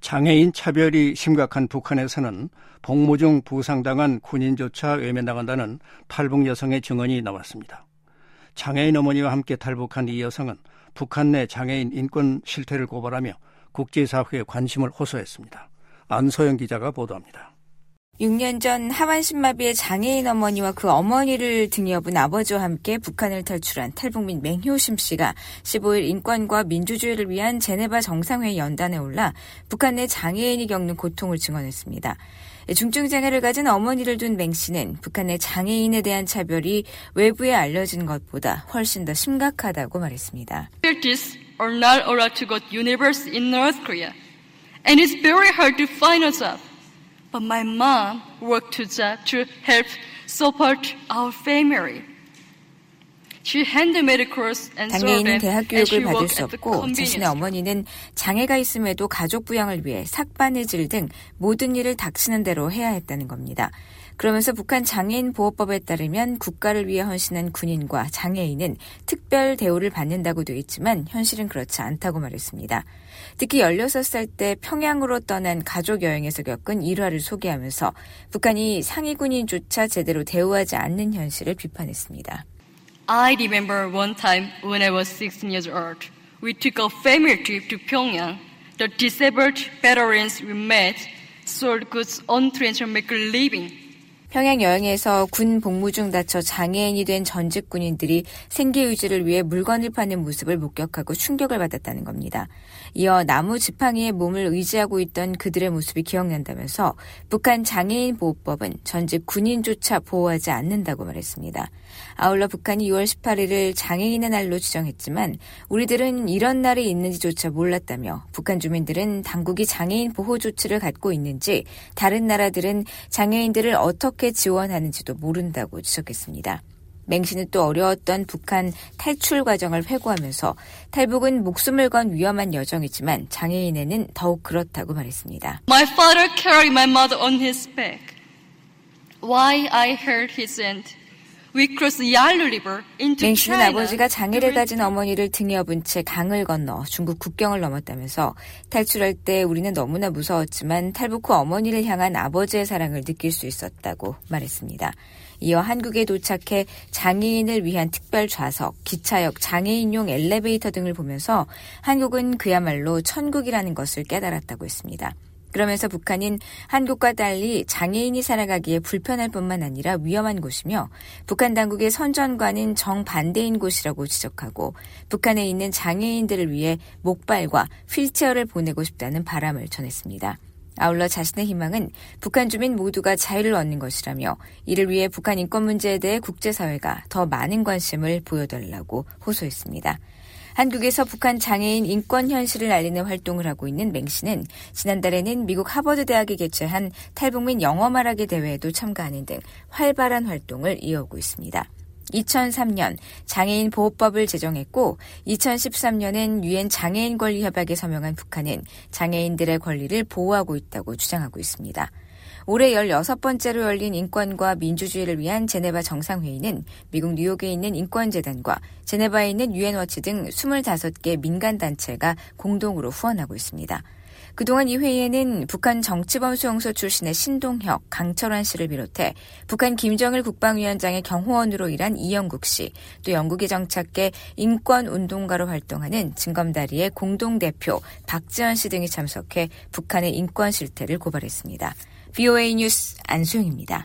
장애인 차별이 심각한 북한에서는 복무 중 부상당한 군인조차 외면당한다는 탈북 여성의 증언이 나왔습니다. 장애인 어머니와 함께 탈북한 이 여성은 북한 내 장애인 인권 실태를 고발하며 국제사회에 관심을 호소했습니다. 안소영 기자가 보도합니다. 6년 전 하반신마비의 장애인 어머니와 그 어머니를 등에 업은 아버지와 함께 북한을 탈출한 탈북민 맹효심 씨가 15일 인권과 민주주의를 위한 제네바 정상회의 연단에 올라 북한 내 장애인이 겪는 고통을 증언했습니다. 중증장애를 가진 어머니를 둔 맹 씨는 북한 내 장애인에 대한 차별이 외부에 알려진 것보다 훨씬 더 심각하다고 말했습니다. Artists are not allowed to go to university in North Korea, and it's very hard to find a job. But my mom worked two jobs to help support our family. She handed medicals and 장애인은 대학 교육을 받을 수 없고 자신의 어머니는 장애가 있음에도 가족 부양을 위해 삭바느질 등 모든 일을 닥치는 대로 해야 했다는 겁니다. 그러면서 북한 장애인 보호법에 따르면 국가를 위해 헌신한 군인과 장애인은 특별 대우를 받는다고 되어 있지만 현실은 그렇지 않다고 말했습니다. 특히 16살 때 평양으로 떠난 가족 여행에서 겪은 일화를 소개하면서 북한이 상위 군인조차 제대로 대우하지 않는 현실을 비판했습니다. I remember one time when I was 16 years old. We took a family trip to Pyongyang. The disabled veterans we met sold goods on trains to make a living. 평양 여행에서 군 복무 중 다쳐 장애인이 된 전직 군인들이 생계 유지를 위해 물건을 파는 모습을 목격하고 충격을 받았다는 겁니다. 이어 나무 지팡이에 몸을 의지하고 있던 그들의 모습이 기억난다면서 북한 장애인 보호법은 전직 군인조차 보호하지 않는다고 말했습니다. 아울러 북한이 6월 18일을 장애인의 날로 지정했지만 우리들은 이런 날이 있는지조차 몰랐다며 북한 주민들은 당국이 장애인 보호 조치를 갖고 있는지 다른 나라들은 장애인들을 어떻게 지원하는지도 모른다고 지적했습니다. 맹 씨는 또 어려웠던 북한 탈출 과정을 회고하면서 탈북은 목숨을 건 위험한 여정이지만 장애인에는 더욱 그렇다고 말했습니다. My father carried my mother on his back. While I held his hand, we crossed the Yalu River into 맹 씨는 China. 아버지가 장애를 가진 어머니를 등에 업은 채 강을 건너 중국 국경을 넘었다면서 탈출할 때 우리는 너무나 무서웠지만 탈북 후 어머니를 향한 아버지의 사랑을 느낄 수 있었다고 말했습니다. 이어 한국에 도착해 장애인을 위한 특별 좌석, 기차역, 장애인용 엘리베이터 등을 보면서 한국은 그야말로 천국이라는 것을 깨달았다고 했습니다. 그러면서 북한은 한국과 달리 장애인이 살아가기에 불편할 뿐만 아니라 위험한 곳이며 북한 당국의 선전과는 정반대인 곳이라고 지적하고 북한에 있는 장애인들을 위해 목발과 휠체어를 보내고 싶다는 바람을 전했습니다. 아울러 자신의 희망은 북한 주민 모두가 자유를 얻는 것이라며 이를 위해 북한 인권 문제에 대해 국제사회가 더 많은 관심을 보여달라고 호소했습니다. 한국에서 북한 장애인 인권 현실을 알리는 활동을 하고 있는 맹 씨는 지난달에는 미국 하버드 대학이 개최한 탈북민 영어 말하기 대회에도 참가하는 등 활발한 활동을 이어오고 있습니다. 2003년 장애인 보호법을 제정했고 2013년엔 유엔 장애인 권리 협약에 서명한 북한은 장애인들의 권리를 보호하고 있다고 주장하고 있습니다. 올해 16번째로 열린 인권과 민주주의를 위한 제네바 정상회의는 미국 뉴욕에 있는 인권재단과 제네바에 있는 유엔워치 등 25개 민간단체가 공동으로 후원하고 있습니다. 그동안 이 회의에는 북한 정치범 수용소 출신의 신동혁, 강철환 씨를 비롯해 북한 김정일 국방위원장의 경호원으로 일한 이영국 씨, 또 영국에 정착해 인권운동가로 활동하는 진검다리의 공동대표 박지원 씨 등이 참석해 북한의 인권 실태를 고발했습니다. VOA 뉴스 안수영입니다.